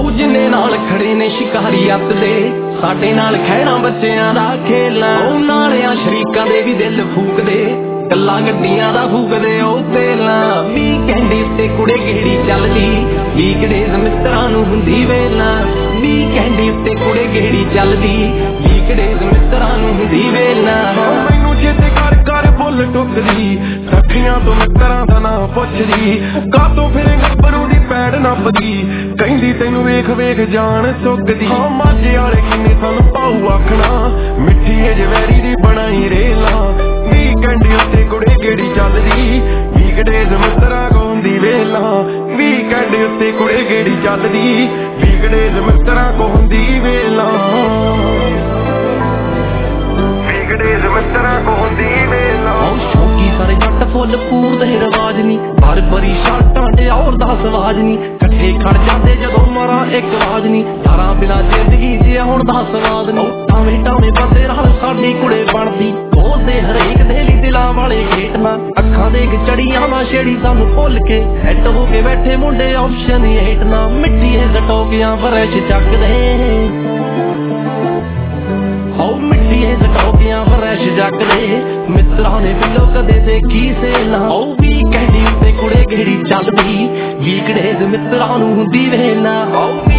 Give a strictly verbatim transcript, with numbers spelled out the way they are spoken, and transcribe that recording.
जिन्ने नाल खड़े ने शिकारी अत दे साडे नाल खैड़ा बच्चियां दा खेलना नालियां शरीकां दे भी दिल फूकदे गल्लां गड्डियां दा फूकदे ओ तेला वीकेंड ते कुड़े गेड़ी चलदी वीकडेज मित्रां नूं हुंदी वेला वीकेंड ते कुड़े गेड़ी चलदी वीकडेज मित्रां नूं हुंदी वेला मैनूं चेते कर कर बुल टुकदी सखियां तो मित्रां दा नां पुछदी कातों फिरे गब्बरू दी पैड़ नपदी कहंदी तैनूं वेख वेख जान सुकदी हां माझे वाले किन्ने सानूं पाऊ आखना मिट्ठी जवैरी दी बनाई रेला वीकेंड उत्ते कुड़े गेड़ी चलदी वीकडेज मित्रां को हुंदी वेला वीकेंड उत्ते कुड़े गेड़ी चलदी वीकडेज मित्रां को हुंदी वेला वीकडेज मित्रां को हुंदी वेला शौकी सारे जट फुल पूरदे रवाज नी भर भरी शर्टां ते और दा सवाज नी कट्ठे खड़ जांदे जदों मारा एक राज नी तारा बिना जिंदगी च हुण दा सवाद नी टावे टावे बंदे नाल साडी कुड़े बनदी खोलदे हरेक देली दिलां वाले गेट ना अखां देख चड़ियां ना छेड़ी सानू भुल के हैड हो के बैठे मुंडे ऑप्शन हेट ना मिट्टी टोकियां फरश चकदे हो मिट्टी टोकियां फरश चकदे मित्रां ने बिलो कदे देखी सेला ओ वीकेंड ते कुड़े गेड़ी चलदी वीकडेज मित्रां नूं हुंदी वेला।